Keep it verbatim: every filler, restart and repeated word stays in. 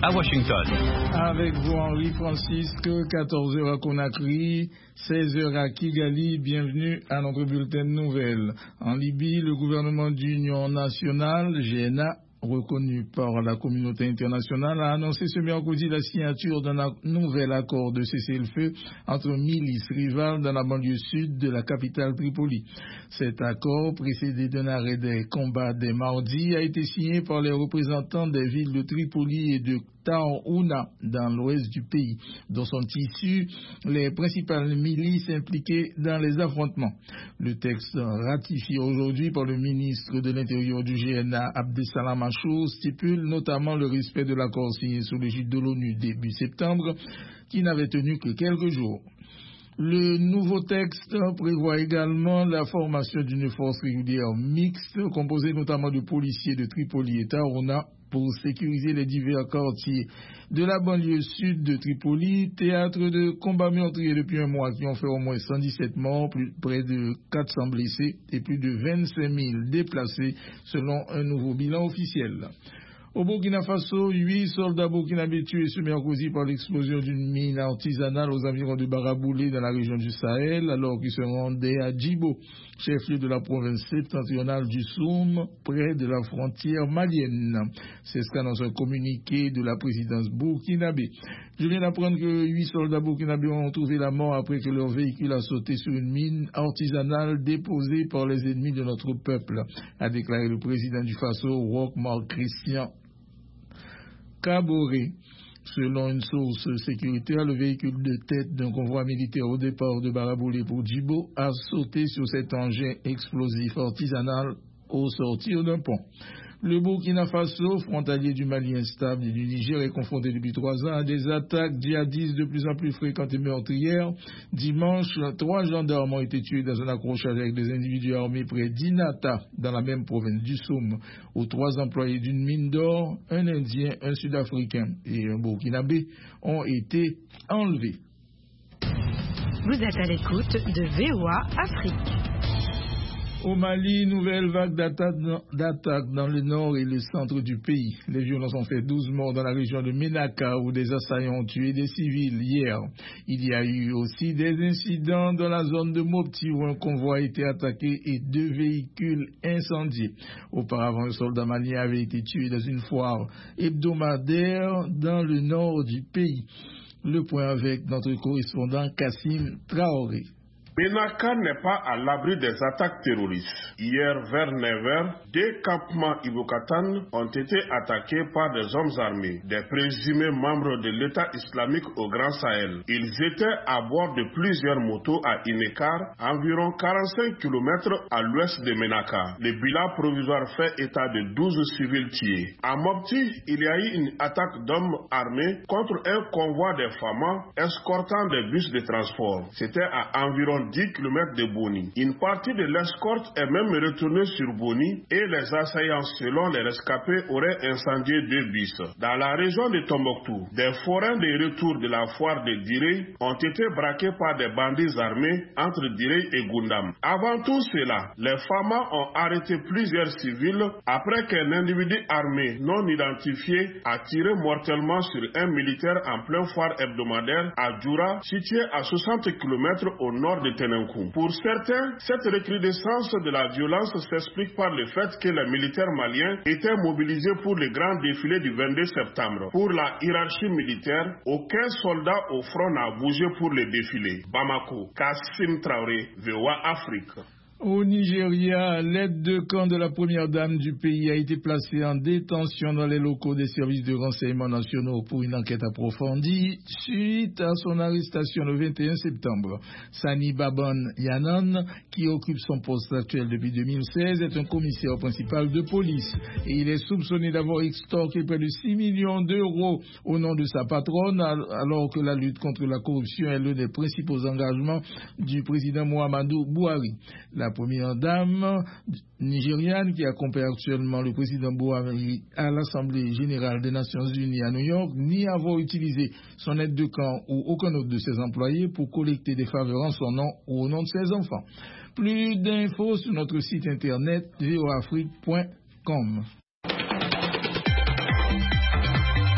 à Washington. Avec vous, Henri Francisque, quatorze heures à Conakry, seize heures à Kigali. Bienvenue à notre bulletin de nouvelles. En Libye, le gouvernement d'union nationale, G N A, reconnu par la communauté internationale, a annoncé ce mercredi la signature d'un nouvel accord de cessez-le-feu entre milices rivales dans la banlieue sud de la capitale Tripoli. Cet accord, précédé d'un arrêt des combats dès mardi, a été signé par les représentants des villes de Tripoli et de Taouna dans l'ouest du pays, dont sont issues les principales milices impliquées dans les affrontements. Le texte ratifié aujourd'hui par le ministre de l'Intérieur du G N A, Abdesalam Achour, stipule notamment le respect de l'accord signé sous l'égide de l'ONU début septembre, qui n'avait tenu que quelques jours. Le nouveau texte prévoit également la formation d'une force régulière mixte, composée notamment de policiers de Tripoli et Taouna, pour sécuriser les divers quartiers de la banlieue sud de Tripoli, théâtre de combats meurtriers depuis un mois qui ont fait au moins cent dix-sept morts, plus, près de quatre cents blessés et plus de vingt-cinq mille déplacés selon un nouveau bilan officiel. Au Burkina Faso, huit soldats burkinabés tués ce mercredi par l'explosion d'une mine artisanale aux environs de Baraboulé dans la région du Sahel, alors qu'ils se rendaient à Djibo, chef-lieu de la province septentrionale du Soum, près de la frontière malienne. C'est ce qu'annonce un communiqué de la présidence burkinabé. Je viens d'apprendre que huit soldats burkinabés ont trouvé la mort après que leur véhicule a sauté sur une mine artisanale déposée par les ennemis de notre peuple, a déclaré le président du Faso, Roch Marc Christian Kaboré. Selon une source sécuritaire, le véhicule de tête d'un convoi militaire au départ de Baraboulé pour Djibo a sauté sur cet engin explosif artisanal au sortir d'un pont. Le Burkina Faso, frontalier du Mali instable et du Niger, est confronté depuis trois ans à des attaques djihadistes de plus en plus fréquentes et meurtrières. Dimanche, trois gendarmes ont été tués dans un accrochage avec des individus armés près d'Inata, dans la même province du Soum, où trois employés d'une mine d'or, un Indien, un Sud-Africain et un Burkinabé, ont été enlevés. Vous êtes à l'écoute de V O A Afrique. Au Mali, nouvelle vague d'attaques dans le nord et le centre du pays. Les violences ont fait douze morts dans la région de Ménaka où des assaillants ont tué des civils hier. Il y a eu aussi des incidents dans la zone de Mopti où un convoi a été attaqué et deux véhicules incendiés. Auparavant, un soldat malien avait été tué dans une foire hebdomadaire dans le nord du pays. Le point avec notre correspondant Kassim Traoré. Ménaka n'est pas à l'abri des attaques terroristes. Hier, vers neuf heures, deux campements Ibokatan ont été attaqués par des hommes armés, des présumés membres de l'État islamique au Grand Sahel. Ils étaient à bord de plusieurs motos à Inekar, environ quarante-cinq kilomètres à l'ouest de Ménaka. Le bilan provisoire fait état de douze civils tués. À Mopti, il y a eu une attaque d'hommes armés contre un convoi de Fama escortant des bus de transport. C'était à environ dix kilomètres de Boni. Une partie de l'escorte est même retournée sur Boni et les assaillants, selon les rescapés, auraient incendié deux bus. Dans la région de Tombouctou, des forains de retour de la foire de Diré ont été braqués par des bandits armés entre Diré et Gundam. Avant tout cela, les Famas ont arrêté plusieurs civils après qu'un individu armé non identifié a tiré mortellement sur un militaire en plein foire hebdomadaire à Djoura, situé à soixante kilomètres au nord de Tenenkou. Pour certains, cette recrudescence de la violence s'explique par le fait que les militaires maliens étaient mobilisés pour le grand défilé du vingt-deux septembre. Pour la hiérarchie militaire, aucun soldat au front n'a bougé pour le défilé. Bamako, Kassim Traoré, V O A Afrique. Au Nigeria, l'aide de camp de la première dame du pays a été placée en détention dans les locaux des services de renseignement nationaux pour une enquête approfondie suite à son arrestation le vingt et un septembre. Sani Babon Yanan, qui occupe son poste actuel depuis deux mille seize, est un commissaire principal de police et il est soupçonné d'avoir extorqué près de six millions d'euros au nom de sa patronne alors que la lutte contre la corruption est l'un des principaux engagements du président Muhammadu Buhari. La première dame nigériane qui accompagne actuellement le président Buhari à l'Assemblée générale des Nations Unies à New York nie avoir utilisé son aide de camp ou aucun autre de ses employés pour collecter des faveurs en son nom ou au nom de ses enfants. Plus d'infos sur notre site internet v o afrique point com.